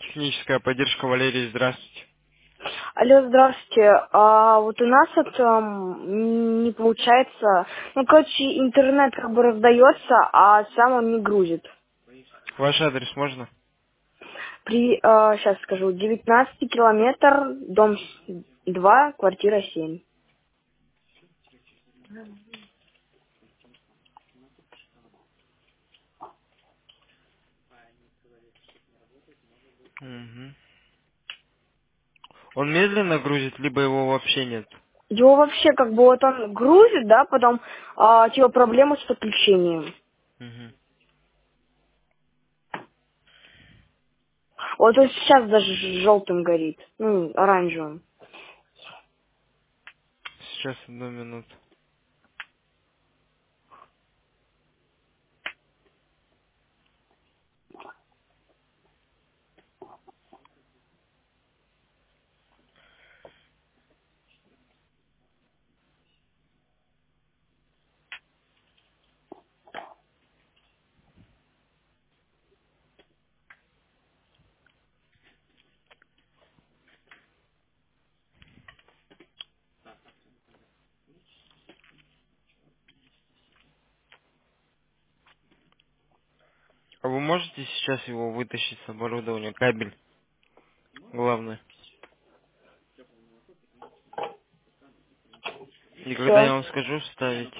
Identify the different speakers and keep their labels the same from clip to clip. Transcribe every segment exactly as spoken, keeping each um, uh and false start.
Speaker 1: Техническая поддержка, Валерий, здравствуйте.
Speaker 2: Алло, здравствуйте. А вот у нас это м, не получается. Ну, короче, интернет как бы раздается, а сам он не грузит.
Speaker 1: Ваш адрес можно?
Speaker 2: При, сейчас скажу, девятнадцатый километр, дом два, квартира семь.
Speaker 1: Мгм. Он медленно грузит, либо его вообще нет?
Speaker 2: Его вообще как бы вот он грузит, да, потом а, типа проблемы с подключением.
Speaker 1: Мгм.
Speaker 2: Вот он сейчас даже желтым горит, ну, оранжевым.
Speaker 1: Сейчас, одну минуту. А вы можете сейчас его вытащить с оборудования? Кабель, главное. И когда я
Speaker 2: Все.
Speaker 1: вам скажу вставить.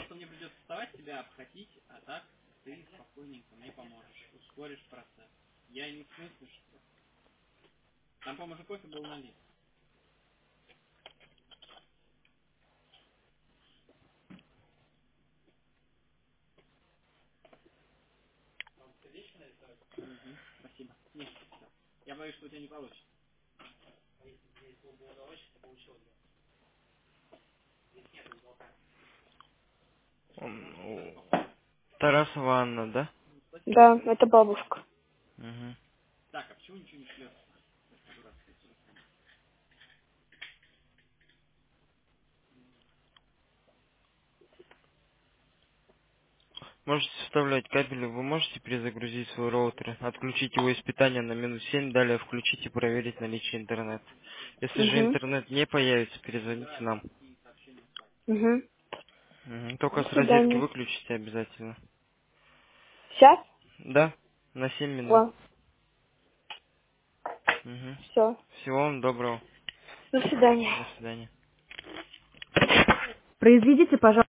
Speaker 1: М, у- Тарасова Анна, да?
Speaker 2: Да, это бабушка.
Speaker 1: Мгм. Можете вставлять кабели, вы можете перезагрузить свой роутер, отключить его из питания на минус семь, далее включить и проверить наличие интернета. Если же
Speaker 2: Угу.
Speaker 1: интернет не появится, перезвоните нам.
Speaker 2: Угу.
Speaker 1: Мгм.
Speaker 2: До
Speaker 1: Только с розетки
Speaker 2: свидания.
Speaker 1: выключите обязательно.
Speaker 2: Сейчас?
Speaker 1: Да, на семь минут.
Speaker 2: Ладно.
Speaker 1: Мгм.
Speaker 2: Все.
Speaker 1: Всего вам доброго.
Speaker 2: До свидания.
Speaker 1: До свидания.
Speaker 2: Произведите, пожалуйста.